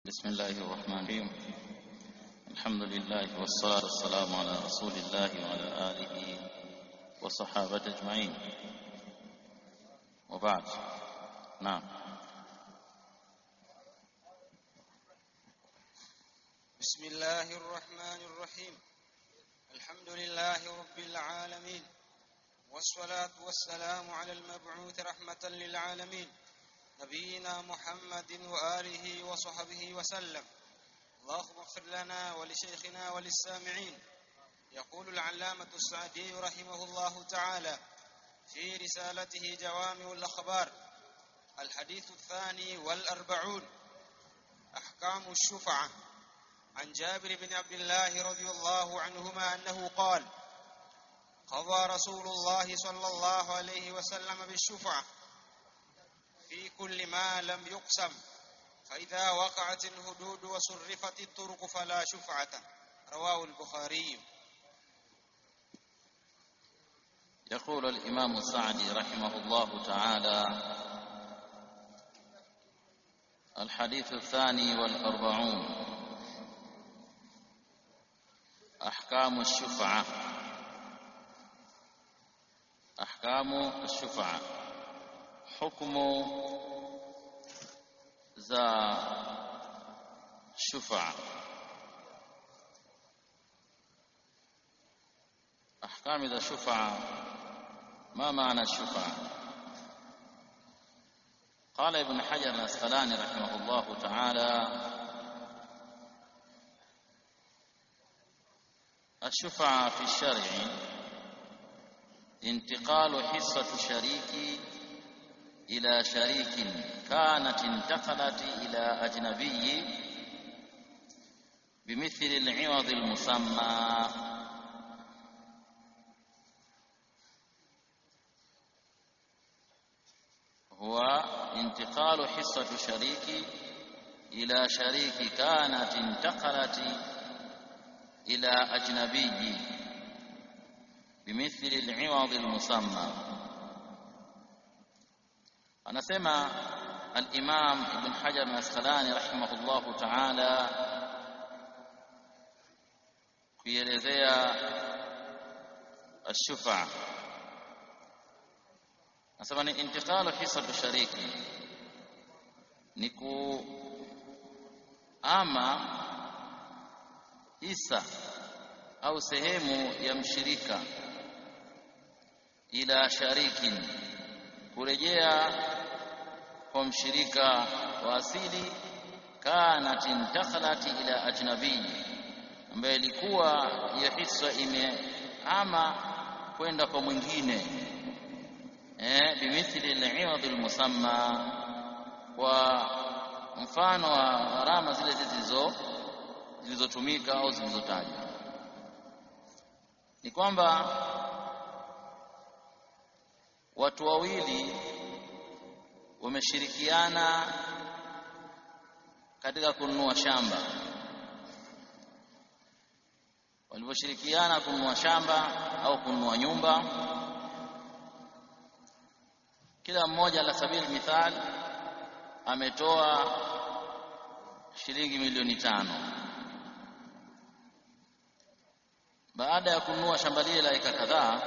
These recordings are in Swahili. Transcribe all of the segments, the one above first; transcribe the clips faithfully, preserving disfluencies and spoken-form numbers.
بسم الله الرحمن الرحيم. الحمد لله والصلاة والسلام على رسول الله وعلى آله وصحابته أجمعين، وبعد. نعم. بسم الله الرحمن الرحيم. الحمد لله رب العالمين، والصلاة والسلام على المبعوث رحمة للعالمين نبينا محمد وآله وصحبه وسلم. اللهم اغفر لنا ولشيخنا وللسامعين. يقول العلامة السعدي رحمه الله تعالى في رسالته جوامع الأخبار: الحديث الثاني والأربعون، أحكام الشفعة. عن جابر بن عبد الله رضي الله عنهما أنه قال: قضى رسول الله صلى الله عليه وسلم بالشفعة في كل ما لم يقسم، فإذا وقعت الحدود وصرفت الطرق فلا شفعة. رواه البخاري. يقول الإمام السعدي رحمه الله تعالى: الحديث الثاني والأربعون، أحكام الشفعة. أحكام الشفعة، حكم za shufa'a. أحكام ذا الشفعة. ما معنى الشفعة؟ قال ابن حجر العسقلاني رحمه الله تعالى: الشفعة في الشرع انتقال حصة شريك إلى شريك كانت انتقلت إلى أجنبي بمثل العوض المسمى. هو انتقال حصة شريك إلى شريك كانت انتقلت إلى أجنبي بمثل العوض المسمى. Anasema al-Imam Ibn Hajar al-Asqalani rahimahullahu ta'ala kuelezea ash-shufa'. Anasema ni intiqalu hisatu shariki, ni ku ama hisa au sehemu ya mshirika ila sharikin, kurejea kwa mshirika wa asili, kanat intakhalat ila ajnabi, ambaye ilikuwa hiyo hisa imeama kwenda kwa mwingine, eh bimithli al-iwad al-musamma, kwa mfano wa gharama zile zilizo zilizotumika au zilizotajwa. Ni kwamba watu wawili wameshirikiana katika kununua shamba. Waliposhirikiana kununua shamba au kununua nyumba, kila mmoja ala sabili mithal ametoa shilingi milioni tano. Baada ya kununua shamba lile la eka kadhaa,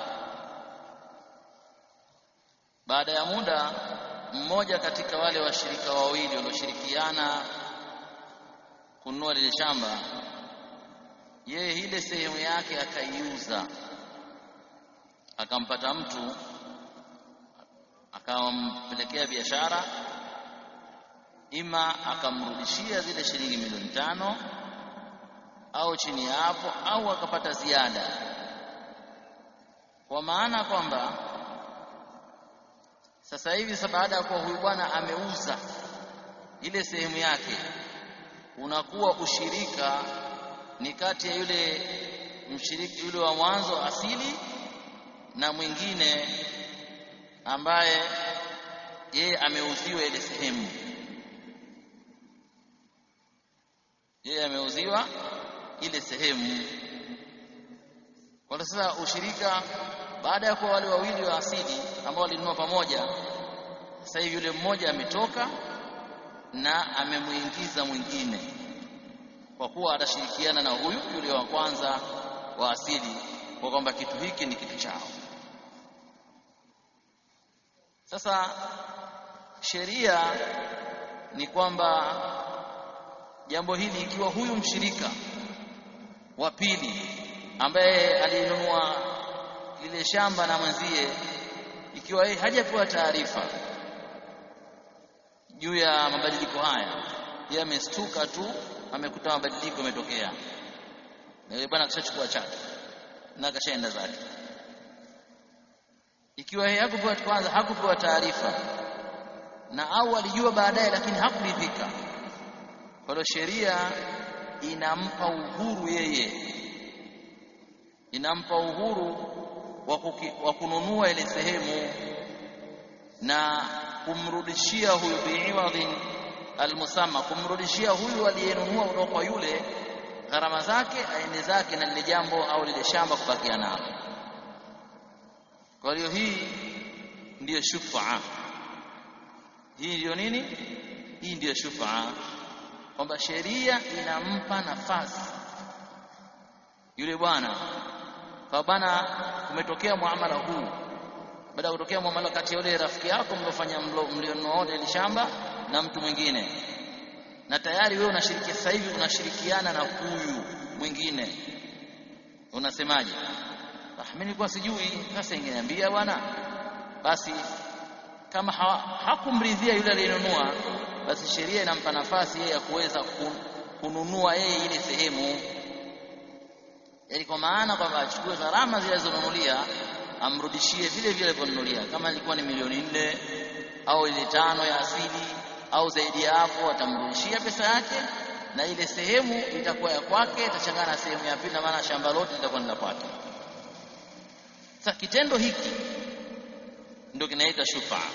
baada ya muda, mmoja katika wale washirika wawili walioshirikiana kununua lile shamba, yeye ile sehemu yake akaiuza, akampata mtu akampelekea biashara, ima akamrudishia zile shilingi milioni tano au chini ya hapo, au akapata ziada, kwa maana kwamba sasa hivi sasa baada ya kuwa huyu bwana ameuza ile sehemu yake, unakuwa ushirika ni kati ya yule mshiriki yule wa mwanzo asili na mwingine ambaye yeye ameuziwa ile sehemu. Yeye ameuziwa ile sehemu. Kwa sasa ushirika, baada ya kuwa wale wawili wa asili ambao walinunua pamoja, sasa hivi yule mmoja ametoka na amemuingiza mwingine, kwa kuwa atashirikiana na huyu yule wa kwanza wa asili, kwa kwamba kitu hiki ni kitu chao. Sasa sheria ni kwamba jambo hili, ikiwa huyu mshirika wa pili ambaye alinunua lile shamba na mwenzie, ikiwa yeye hajapewa taarifa juu ya mabadiliko haya, yeye amestuka tu, amekuta mabadiliko yametokea, na yule bwana akishachukua chake na akashaenda zake. Ikiwa yeye hakupewa kwanza, hakupewa taarifa, na au alijua baadaye lakini hakuridhika, kwa hiyo sheria inampa uhuru yeye, inampa uhuru wa kununua ile sehemu na kumrudishia huyu bi'iwadhin almusamma, kumrudishia huyu aliyenunua kutoka kwa yule gharama zake, aende zake na lile jambo au lile shamba kubakia nalo. Kwa hiyo hii ndiyo shufaa. Hii ndiyo nini? Hii ndiyo shufaa, kwamba sheria inampa nafasi yule bwana, kwa bwana kumetokea muamala huu, baada ya kutokea muamala kati ya yule rafiki yako mliofanya mlionunua ile shamba na mtu mwingine, na tayari wewe unashiriki sasa hivi unashirikiana na huyu mwingine, unasemaje? Ah, mimi nilikuwa sijui, sasa ingeniambia bwana. Basi kama ha, hakumridhia yule aliyenunua, basi sheria inampa nafasi yeye ya kuweza kununua yeye ile sehemu, yaani kwa maana kwamba achukue gharama zile zilizonunulia amrudishie vile vile alivyonunulia. Kama ilikuwa ni milioni nne au ile tano ya asili au zaidi ya hapo, atamrudishia pesa yake, na ile sehemu itakuwa ya kwake, itachangana na sehemu ya pili, na maana shamba lote litakuwa ni la kwake. Sasa kitendo hiki ndio kinaitwa shufaa,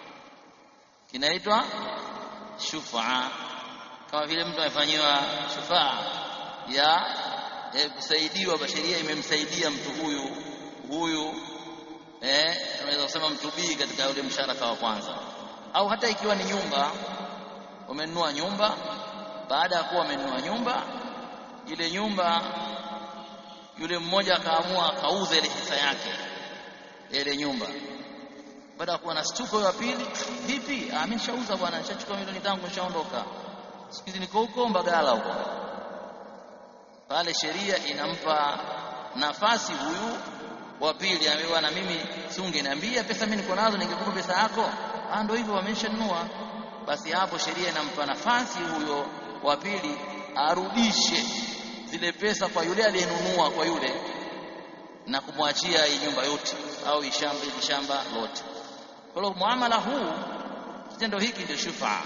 kinaitwa shufaa. Kama vile mtu amefanyiwa shufaa ya eh, kusaidiwa, kwa sheria imemsaidia mtu huyu huyu, eh, tunaweza kusema mtu bii katika ule msharaka wa kwanza. Au hata ikiwa ni nyumba, umenunua nyumba, baada ya kuwa umenunua nyumba, ile nyumba yule mmoja akaamua akauza ile hisa yake ile nyumba, baada ya kuwa na stuko wa pili, vipi, ameshauza bwana, nishachukua milioni zangu, nishaondoka, sikizi niko huko Mbagala huko. Pale sheria inampa nafasi huyu wa pili, amewa na mimi si ungeniambia pesa mimi niko nazo ningekupa pesa yako? Ah, ndio hivyo wameshanunua. Basi hapo sheria inampa nafasi huyo wa pili arudishe zile pesa kwa yule aliyenunua kwa yule, na kumwachia hii nyumba yote au ishamba hili shamba lote. Kwa hiyo muamala huu, kitendo hiki ndio shufaa.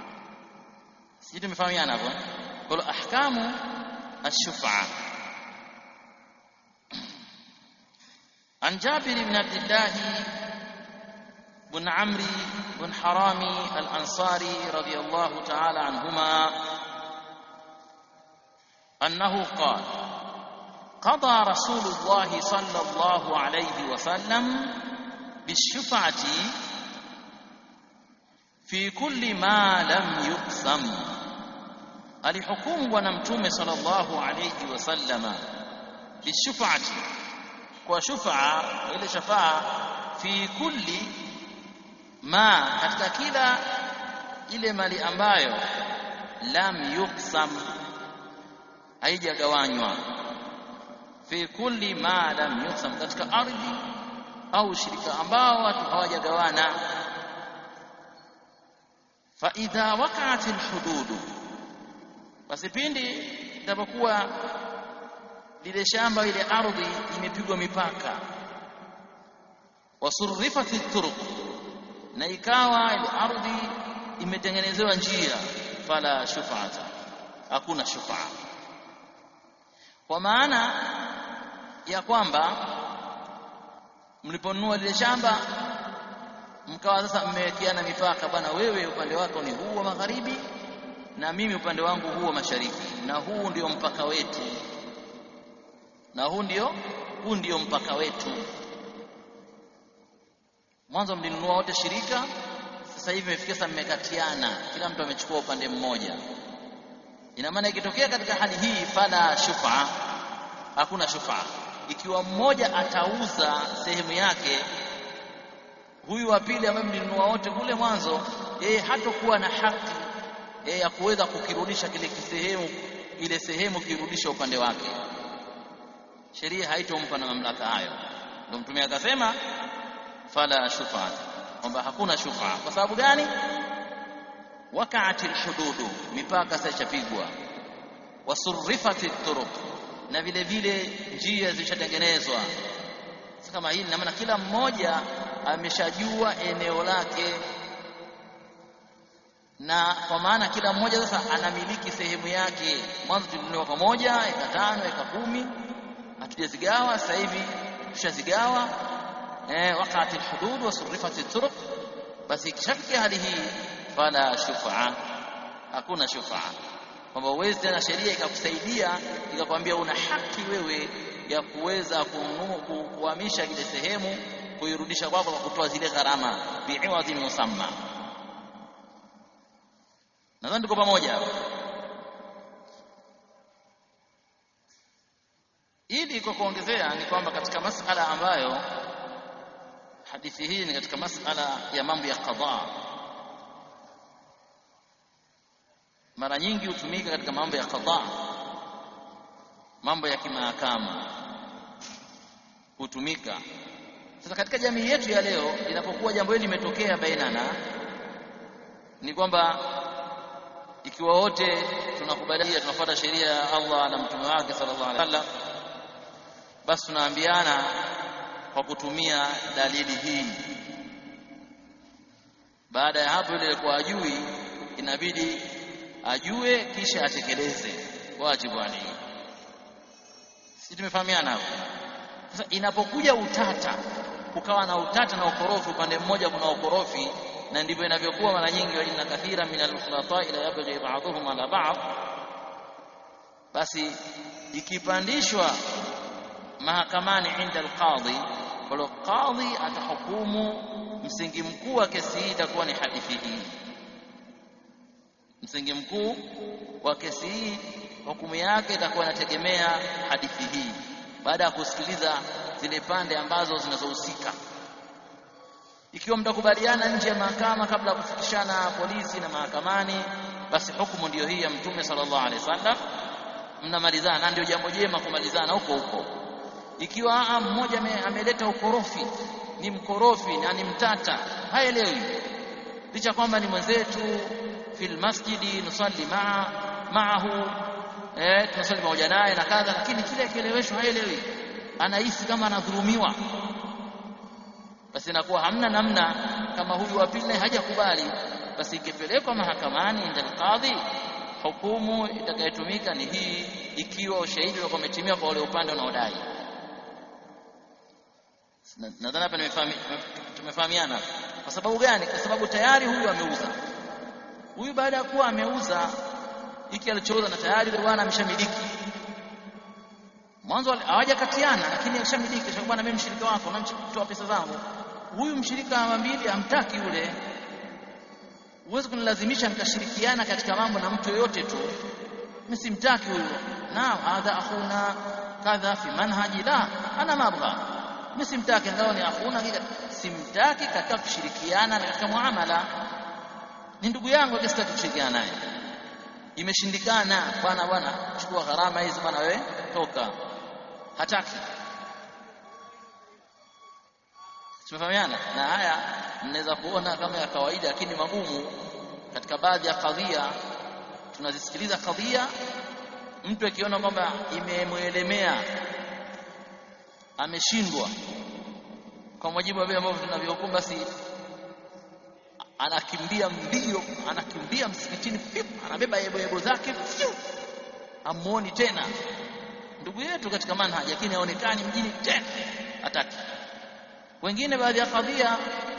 Sisi tumefahamiana hapo. Kwa hiyo ahkamu ash-shufaa. عن جابر بن عبد الله بن عمرو بن حرام الأنصاري رضي الله تعالى عنهما أنه قال: قضى رسول الله صلى الله عليه وسلم بالشفعة في كل ما لم يقسم. alihukumu bwana mtume sallallahu alayhi wasallama bishufa'ati, kwa shufaa, ile shafaa, fi kulli ma, katika kila ile mali ambayo lam yuqsam, haijagawanywa. Fi kulli ma lam yuqsam, katika ardhi au shirika ambao watu hawajagawana. Fa idha waqa'at alhudud, basi pindi itapokuwa lile shamba, ile ardhi imepigwa mipaka, wasurrifati turuq, na ikawa ile ardhi imetengenezewa njia, fala shufa'ata, hakuna shufaa. Kwa maana ya kwamba mliponunua lile shamba mkawa sasa mmewekeana mipaka, bwana wewe upande wako ni huu wa magharibi na mimi upande wangu huu wa mashariki, na huu ndio mpaka wetu, na huu ndio huu ndio mpaka wetu. Mwanzo mlinunua wote shirika, sasa hivi imefikia sasa mmekatiana, kila mtu amechukua upande mmoja. Ina maana ikitokea katika hali hii fala shufa, hakuna shufa. Ikiwa mmoja atauza sehemu yake, huyu wa pili ambaye mlinunua wote kule mwanzo, yeye hatakuwa na haki yeye ya kuweza kukirudisha kile kisehemu, ile sehemu kirudisha upande wake. Sheria haitompa na mamlaka hayo. Ndio Mtume akasema fala shufa, kwamba hakuna shufa. Kwa sababu gani? Waqa'atil hududu, mipaka sasa ishapigwa. Wasurrifatit turuq, na vile vile njia zishatengenezwa. Kama hili na maana kila mmoja ameshajua eneo lake, na kwa maana kila mmoja sasa anamiliki sehemu yake. Mwanzo tulinunua pamoja eka tano eka kumi, hatujazigawa. Sasa hivi tushazigawa. eh waqa'atil hudud wa surrifatit turuq. Basi ikishafikia hali hii fala shufa, hakuna shufa, kwamba uwezi tena sheria ikakusaidia ikakwambia una haki wewe ya kuweza kuhamisha ile sehemu kuirudisha kwako kwa kutoa zile gharama bi'iwadhin musamma. Nadhani tuko pamoja. Ili kwa kuongezea ni kwamba katika masala ambayo hadithi hii ni katika masala ya mambo ya qadha, mara nyingi hutumika katika mambo ya qadha, mambo ya kimahakama hutumika. Sasa katika jamii yetu ya leo, inapokuwa jambo hili limetokea bainana, ni kwamba ikiwa wote tunakubaliana tunafuata sheria ya Allah na mtume wake sallallahu alaihi wasallam, basi tunaambiana kwa kutumia dalili hii. Baada ya hapo, ile kwa ajui inabidi ajue kisha atekeleze wajibu wake. Sisi tumefahamiana hapo. Sasa inapokuja utata, kukawa na utata na ukorofi, upande mmoja kuna ukorofi, na ndivyo inavyokuwa mara nyingi, wala kathira min al-khulata ila yabghi ba'dhum ala ba'd. Basi ikipandishwa mahakamani inda al-qadhi, kwa qadhi atahukumu, msingi mkuu wa kesi hii itakuwa ni hadithi hii. Msingi mkuu wa kesi hii, hukumu yake itakuwa inategemea hadithi hii, baada ya kusikiliza zile pande ambazo zinazohusika. Ikiwa mtakubaliana nje ya mahakama kabla ya kufikishana polisi na mahakamani, basi hukumu ndiyo hii ya Mtume sallallahu alaihi wasallam, mnamalizana, na ndio jambo jema kumalizana huko huko. Ikiwa mmoja ameleta ukorofi, ni mkorofi na ni mtata, haelewi, licha kwamba ni mwenzetu fil masjidi nusalli maa maahu, eh tunasali pamoja naye na kadha, lakini kile kielewesho haelewi, anahisi kama anadhulumiwa, basi inakuwa hamna namna. Kama huyu wa pili hajakubali, basi ikipelekwa mahakamani inda al-qadhi, hukumu itakayotumika ni hii, ikiwa ushahidi ulikuwa umetimia kwa ule upande unaodai. Nadhani hapa tumefahamiana. Kwa sababu gani? Kwa sababu tayari huyu ameuza. Huyu baada ya kuwa ameuza hiki alichouza, na tayari yule bwana ameshamiliki. Mwanzo hawajakatiana, lakini alishamiliki. Sasa bwana, mimi mshirika wako, na mtoa pesa zangu. Huyu mshirika wa mbili amtaki yule. Uwezo kunilazimisha nikashirikiana katika mambo na mtu yoyote tu. Mimi simtaki huyu. Na hadha akhuna kadha fi manhaji, la ana mabgha. Mimi simtaki, ngao ni akhuna, simtaki katika kushirikiana na katika muamala. Ni ndugu yangu, sitaki kushirikiana naye. Imeshindikana, bwana bwana chukua gharama hizi bwana, wewe toka. Hataki. Tumefahamiana. Na haya mnaweza kuona kama ya kawaida, lakini magumu katika baadhi ya kadhia. Tunazisikiliza kadhia, mtu akiona kwamba imemuelemea, ameshindwa kwa mujibu wa vile ambavyo tunavyohukumu, basi anakimbia mbio, anakimbia msikitini, anabeba yebo yebo zake, amuoni tena ndugu yetu katika manhaji, lakini haonekani mjini tena, hataki. Wengine baadhi ya kadhia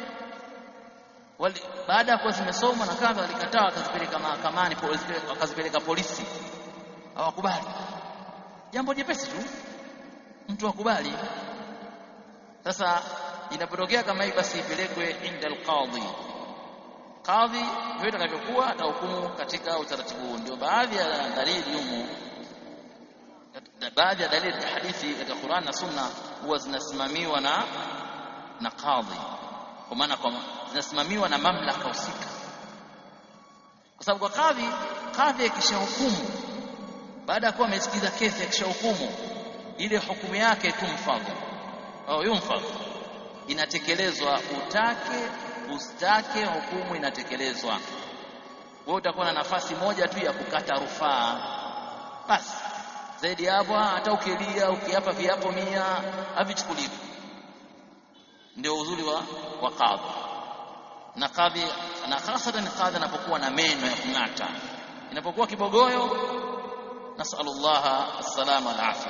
baada ya kuwa zimesoma na kadha, walikataa, wakazipeleka mahakamani, wakazipeleka polisi, hawakubali. Jambo jepesi tu, mtu akubali. Sasa inapotokea kama hii, basi ipelekwe inda al-qadhi. kadhi vile atakavyokuwa atahukumu katika utaratibu. Ndio baadhi ya dalili humu, baadhi ya dalili ya hadithi katika Qur'an na Sunna huwa zinasimamiwa na na kadhi, kwa maana kwa zinasimamiwa na mamlaka husika, kwa sababu kwa kadhi kadhi akishahukumu, baada ya kuwa amesikiza kesi, akishahukumu ile hukumu yake tumfadhu au yumfadhu, inatekelezwa, utake ustake, hukumu inatekelezwa. Wewe utakuwa na nafasi moja tu ya kukata rufaa basi, zaidi hapo hata ukilia ukiapa viapo mia havichukuliwi. Ndio uzuri wa wa kadhi. Na kadhi na hasatan kadhi anapokuwa na meno ya kung'ata, inapokuwa kibogoyo, nasallallahu as-salama wal-afia.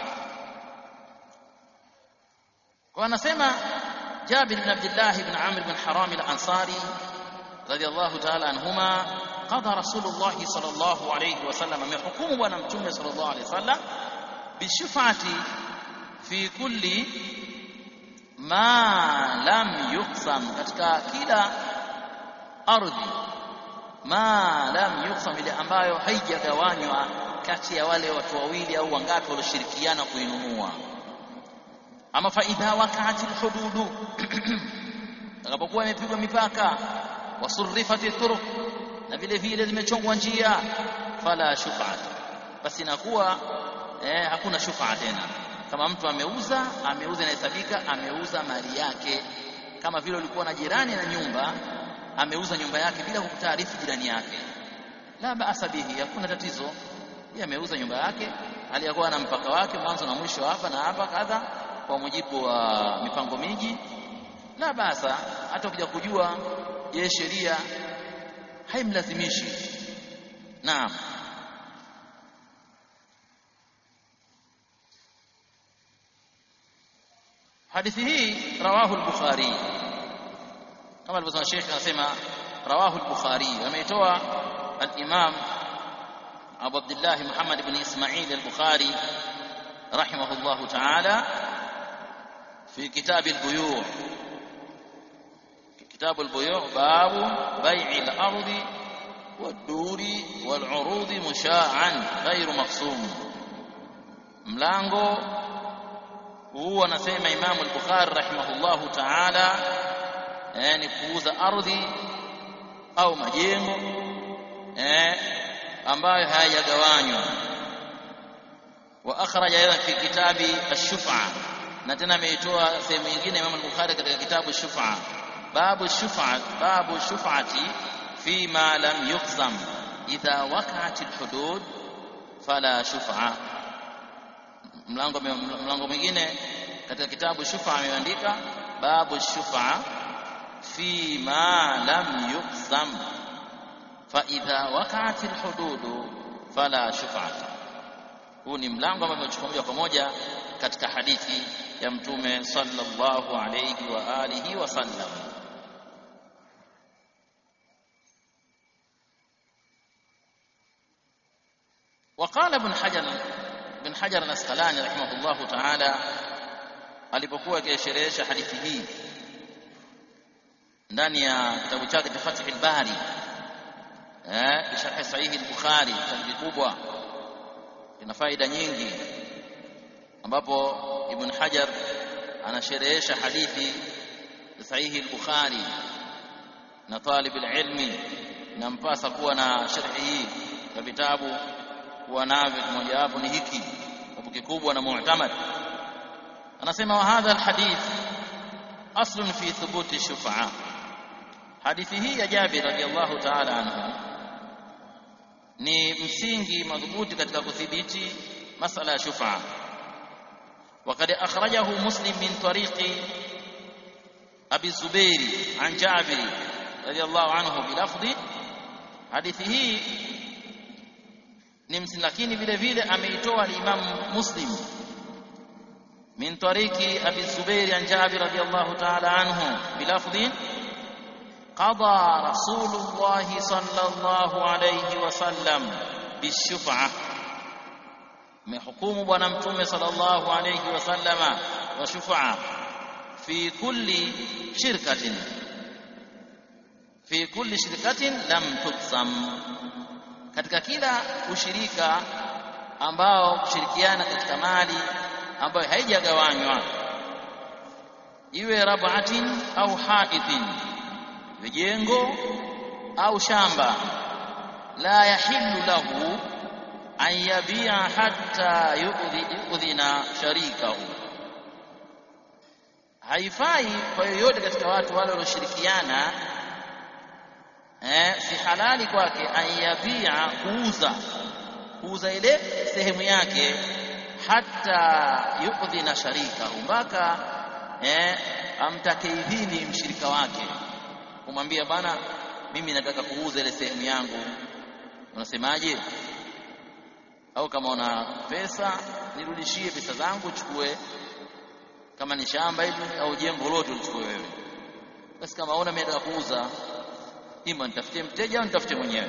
Kwa anasema Jabir bin Abdullah ibn Amr ibn Haram al-Ansari radiyallahu ta'ala anhuma, qada Rasulullah sallallahu alayhi wasallam, amehukumu bwana mtume sallallahu alayhi wasallam bishufati fi kulli ma lam yuqsam, katika kila ardhi, ma lam yuqsam, ile ambayo haijagawanywa kati ya wale watu wawili au wangapi walioshirikiana kuinunua. Ama fa idha waqa'atil hududu, takapokuwa imepigwa mipaka, wasurrifatit turuq, na vile vile zimechongwa njia, fala shufa'at, basi inakuwa eh, hakuna shufa'a tena. Kama mtu ameuza, ameuza inahesabika ameuza mali yake, kama vile ulikuwa na jirani na nyumba, ameuza nyumba yake bila kukutaarifu jirani yake, la ba'sa bihi, hakuna tatizo. Yeye ameuza nyumba yake aliyakuwa na mpaka wake mwanzo na mwisho, hapa na hapa kadha, kwa mujibu wa mipango miji, la ba'sa. Hata ukija kujua yeye sheria haimlazimishi. Naam. Hadithi hii rawahu al-Bukhari, kama alivyosema Sheikh, anasema rawahu al-Bukhari, ameitoa al-Imam Abu Abdullah Muhammad ibn Ismail al-Bukhari rahimahullah ta'ala fi kitab al-buyu', kitab al-buyu' babu bay'i al-ardi wad-duri wal-urudi musha'an ghayru maqsum. Mlango huu anasema Imam al-Bukhari rahimahullahu ta'ala, yani kuuza ardhi au majengo eh ambayo hayajagawanywa. Wa akhraja ila fi kitabi ash-shuf'a, na tena ameitoa sehemu nyingine Imam al-Bukhari katika kitabu ash-shuf'a, babu ash-shuf'a, babu shuf'ati fi ma lam yuqsam idha waqa'at al-hudud fala shuf'a. Mlango mlango mwingine katika kitabu shuf'a ameandika babu shuf'a fi ma lam yuqsam fa idha waqa'at al-hudud fala shuf'a. Huu ni mlango ambao umechukua moja kwa moja katika hadithi ya Mtume sallallahu alayhi wa alihi wasallam. وقال ابن حجر ابن حجر الأسقلاني رحمه الله تعالى alipokuwa akisherehesha hadithi hii ndani ya kitabu chake Fath al-Bari, eh sharh sahih al-Bukhari, kitabu kikubwa ina faida nyingi, ambapo Ibn Hajar anasherehesha hadithi sahih al-Bukhari, na talib al-ilmi nampasa kuwa na sharhi hii ya vitabu, kuwa navyo. Mmoja wapo ni hiki kitabu kikubwa na mu'tamad. Anasema wa hadha alhadith aslun fi thubuti shuf'a, hadithi hii ya Jabir radiyallahu ta'ala anhu ni msingi madhubuti katika kudhibiti masala ya shuf'a. وقد أخرجه مسلم من طريق أبي الزبير عن جابر رضي الله عنه بلفظ. hadithi hii ni msingi, lakini vile vile ameitoa al-Imam Muslim min tariqi Abi Zubair an Jabir radiyallahu ta'ala anhu bilafdhin qada Rasulullah sallallahu alayhi wasallam bishuf'a, mehukumu bwana mtume sallallahu alayhi wasallama wa shuf'a fi kulli shirkatin fi kulli shirkatin lam tuqsam, katika kila ushirika ambao kushirikiana katika mali ambayo haijagawanywa, iwe rab'atin au haithin, jengo au shamba, la yahillu lahu an yabi'a hatta yu'dhina sharikahu, haifai kwa yoyote katika watu wale walioshirikiana, eh, si halali kwake an yabi'a, kuuza kuuza ile sehemu yake, hata yu'dhina sharikahu, mpaka eh, amtake idhini mshirika wake, kumwambia bana, mimi nataka kuuza ile sehemu yangu, unasemaje? Au kama una pesa nirudishie pesa zangu, chukue, kama ni shamba hili au jengo lote uchukue wewe. Basi kama una mimi nataka kuuza, ima nitafutie mteja au nitafute mwenyewe.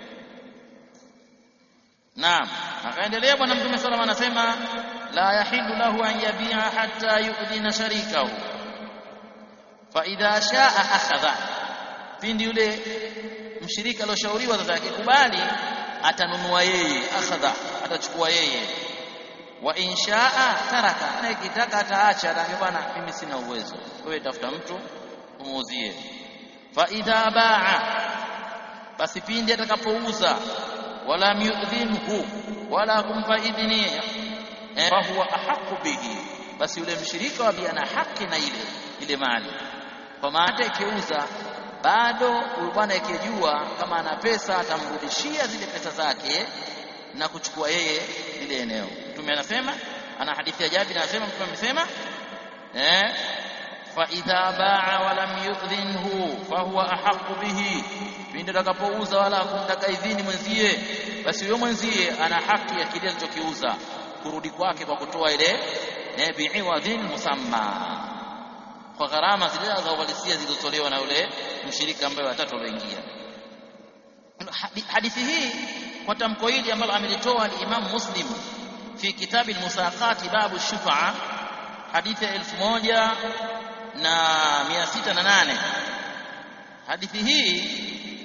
Naam, akaendelea bwana Mtume sallallahu alayhi wasallam anasema, la yahillu lahu an yabi'a hatta yu'dhina sharikahu fa idha sha'a akhadha, pindi yule mshirika aliyoshauriwa sasa akikubali atanunua yeye, akhadha, atachukua yeye, wa inshaa taraka, na ikitaka ataacha, ataambia bwana mimi sina uwezo, wewe tafuta mtu umuuzie. Fa idha ba'a, basi pindi atakapouza, wala yu'dhinhu, wala kumpa idhini, fa huwa ahqqu bihi, basi yule mshirika wa ana haki na ile ile mali. Kwa maana ikiuza bado huyu bwana ikijua kama ana pesa atamrudishia zile pesa zake na kuchukua yeye ile eneo. Mtume anasema, ana hadithi ya Jabir anasema, Mtume amesema eh, fa idha ba'a wa lam yu'dhinhu fa huwa ahqqu bihi, pindi atakapouza wala kumtaka idhini mwenzie, basi huyo mwenzie ana haki ya kile alichokiuza kurudi kwake kwa kutoa ile eh, bi'iwadhin musamma, kwa gharama zile za uhalisia zilizotolewa na yule mshirika ambaye watatu walioingia. Hadithi hii kwa tamko hili ambalo amelitoa Imam Muslim fi kitabu al-Musaqat babu shufa'a, hadithi elfu moja na mia sita na nane. Hadithi hii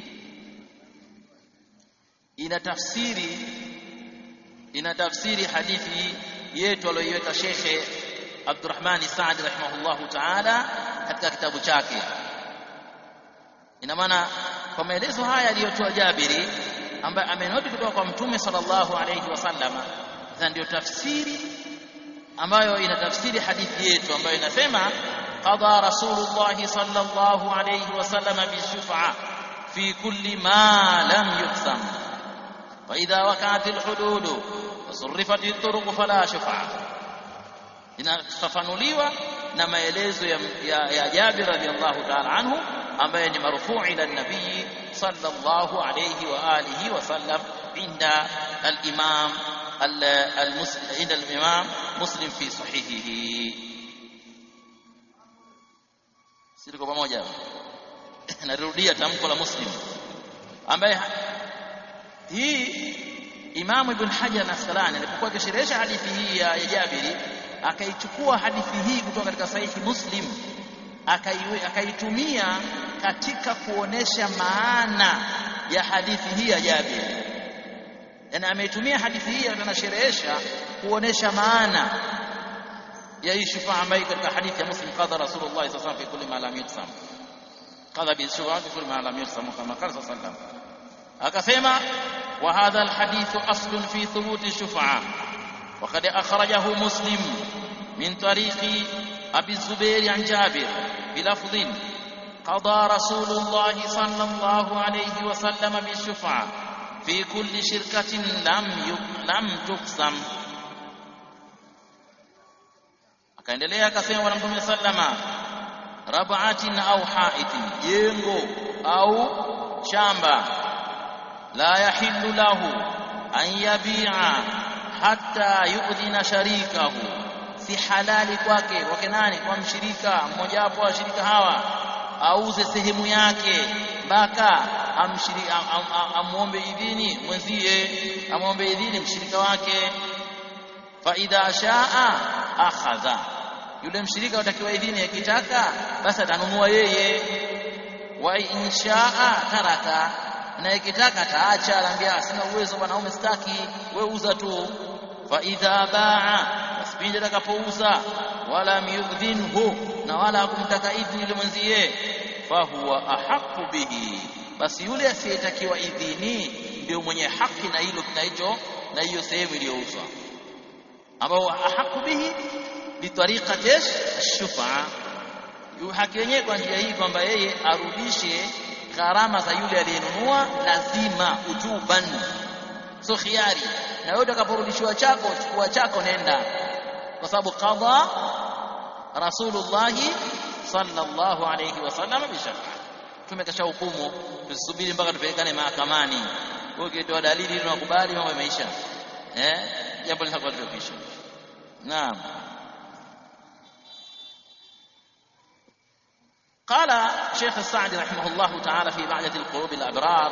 ina tafsiri ina tafsiri hadithi yetu aliyoiweka Sheikh Abdurrahman Saadi rahimahullahu ta'ala katika kitabu chake. Ina maana kwa maelezo haya aliyotoa Jabiri ambaye amenoti kutoka kwa Mtume sallallahu alayhi wasallam, ndio tafsiri ambayo inatafsiri hadithi yetu ambayo inasema, qada Rasulullah sallallahu alayhi wasallam bishufa'a fi kulli ma lam yuqsam, fa idha waqa'at al-hudud wa surrifat at-turuq fala shufa'a. Inafafanuliwa na maelezo ya, ya, ya Jabir radhiyallahu ta'ala anhu ambaye ni marfu' ila nabii sallallahu alayhi wa alihi wa sallam inda al-imam al-muslim inda al-imam Muslim fi sahihihi. Sisi kwa pamoja narudia tamko la Muslim ambaye hii Imam Ibn Hajar al-Asqalani alipokuwa akisherehesha hadithi hii ya Jabiri, akaichukua hadithi hii kutoka katika sahihi Muslim akaitumia katika kuonesha maana ya hadithi hii ya Jabir. Yani ameitumia hadithi hii anasherehesha kuonesha maana ya hii shufa'a ambayo katika hadithi ya Muslim, qadha Rasulullah sallallahu alayhi wasallam fi kulli ma lam yuqsam, qadha bi shufa'a fi kulli ma lam yuqsam kama qala sallallahu alayhi wasallam. Akasema, wa hadha alhadithu aslun fi thubuti shufa'a wa qad akhrajahu Muslim min tariqi Abi Zubair an Jabir bilafdhin qada Rasulullah sallallahu alayhi wasallam bishufa'a fi kulli shirkatin lam lam tuqsam. Akaendelea akasema bwana Mtume sallama, rab'atin au ha'itin, jengo au shamba, la yahillu lahu an yabi'a hatta yu'dhina sharikahu, si halali kwake wake nani, kwa mshirika mmoja wapo wa shirika hawa auze sehemu yake mpaka amshiriki am, am, amuombe idhini mwenzie, amuombe idhini mshirika wake. Fa idha shaa akhadha, yule mshirika atakiwa idhini, akitaka basi atanunua yeye. wa inshaa taraka, na ikitaka taacha, anambia sina uwezo bwana, au mstaki wewe uza tu. Fa idha baa, asipinde atakapouza, wala yudhinhu, na wala hakumtaka idhini yule mwenzie, fa huwa ahqqu bihi, basi yule asiyetakiwa idhini ndio mwenye haki na hilo kinacho na hiyo sehemu iliyouzwa, ambao ahqqu bihi bitariqati ash-shuf'a, haki yenyewe kwa njia hii kwamba yeye arudishe gharama za yule aliyenunua, lazima ujuban, so khiari. Na wewe utakaporudishiwa chako, chukua chako nenda, kwa sababu qadha Rasulullah sallallahu alayhi wasallam bishafa, tumekasha hukumu, tusubiri mpaka tupelekane mahakamani. Wewe ukitoa dalili tunakubali, mambo yameisha, eh, jambo linakuwa limekwisha. Naam. قال شيخ السعدي رحمه الله تعالى في بعدة القلوب الأبرار: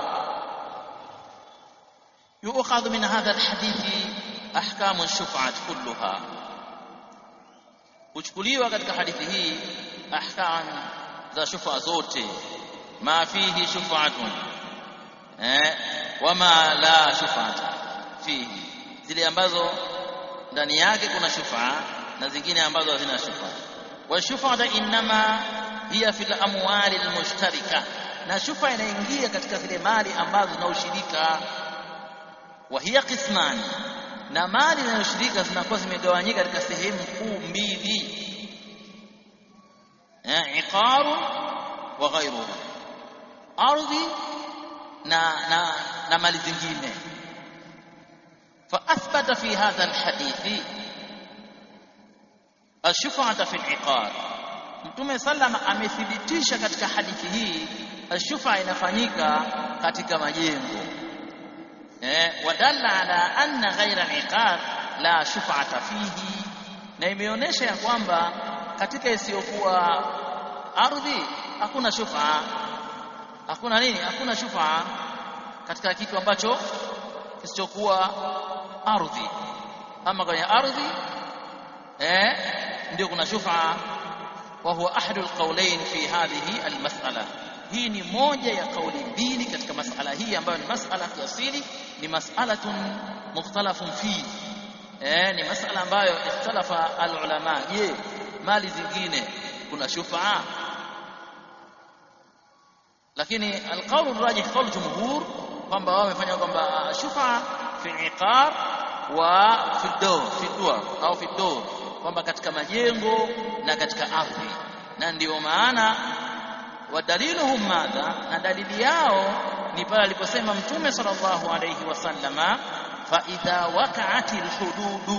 يؤخذ من هذا الحديث أحكام الشفعة كلها. uchukuliwa katika hadithi hii ahkam za shufa zote, ma fihi shufa'atun eh wama la shufa'ata fihi, zile ambazo ndani yake kuna shufa na zingine ambazo hazina shufa. Wa shufa'atu inma hiya fil amwali almushtarika, na shufa inaingia katika zile mali ambazo zina ushirika. Wa hiya qismani, na mali na ushirika zinakuwa zimegawanyika katika sehemu kuu mbili, eh, iqaru wa ghayruhu, ardhi na na na mali zingine. Fa athbata fi hadha alhadithi ashfa'ata fi aliqar, Mtume sallama amethibitisha katika hadithi hii ashufa inafanyika katika majengo, eh, wadalla ala anna ghayra al-iqar la shufa'ata fihi, na imeonyesha ya kwamba katika isiyokuwa ardhi hakuna shufa. Hakuna nini? Hakuna shufa katika kitu ambacho kisichokuwa ardhi. Ama kwenye ardhi eh ndio kuna shufa. Wa huwa ahadu alqawlain fi hadhihi almas'ala, hii ni moja ya kauli mbili katika masala hii ambayo ni masala kiasili, ni mas'alatun mukhtalafun fi, eh ni masala ambayo ikhtalafa alulama. Je, mali zingine kuna shufa? Lakini alqawl arrajih qawl jumhur kwamba wao wamefanya kwamba shufa fi iqar wa fi dawr fi dawr au fi dawr, kwamba katika majengo na katika ardhi. Na ndio maana wadaliluhum madha, na dalili yao ni pale aliposema Mtume sallallahu alayhi wasallama, fa idha waqa'atil hudud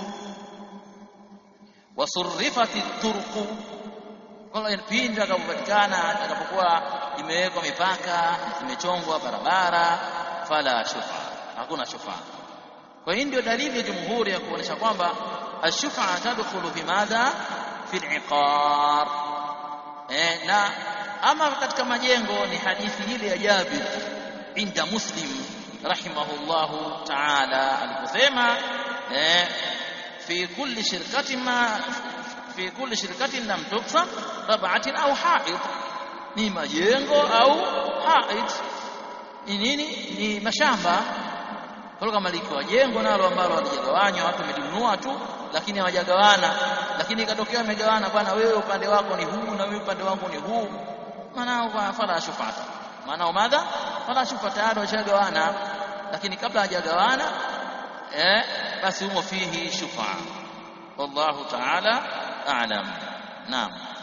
wa surrifatit turuq, kwa pindi atakapopatikana atakapokuwa imewekwa mipaka, imechongwa barabara, fala shufa, hakuna shufa. Kwa hiyo ndio dalili ya jumhuri ya kuonesha kwamba ashufa tadkhulu fi madha fi al-iqar. Eh, na ama katika majengo ni hadithi ile ya Jabir inda Muslim rahimahullahu ta'ala aliposema eh fi kulli shirkatin ma fi kulli shirkatin lam tuqsam rab'atin au ha'id, ni majengo au ha'id ni nini? Ni mashamba. Kwa kama likiwa jengo nalo ambalo halijagawanywa, watu wamelinunua tu lakini hawajagawana, lakini ikatokea wamegawana, bwana wewe upande wako ni huu na wewe upande wangu ni huu, maana fala shufata, maana madha fala shufata, tayari washagawana. Lakini kabla hajagawana eh basi humo fihi shufa. Wallahu ta'ala a'lam. Naam.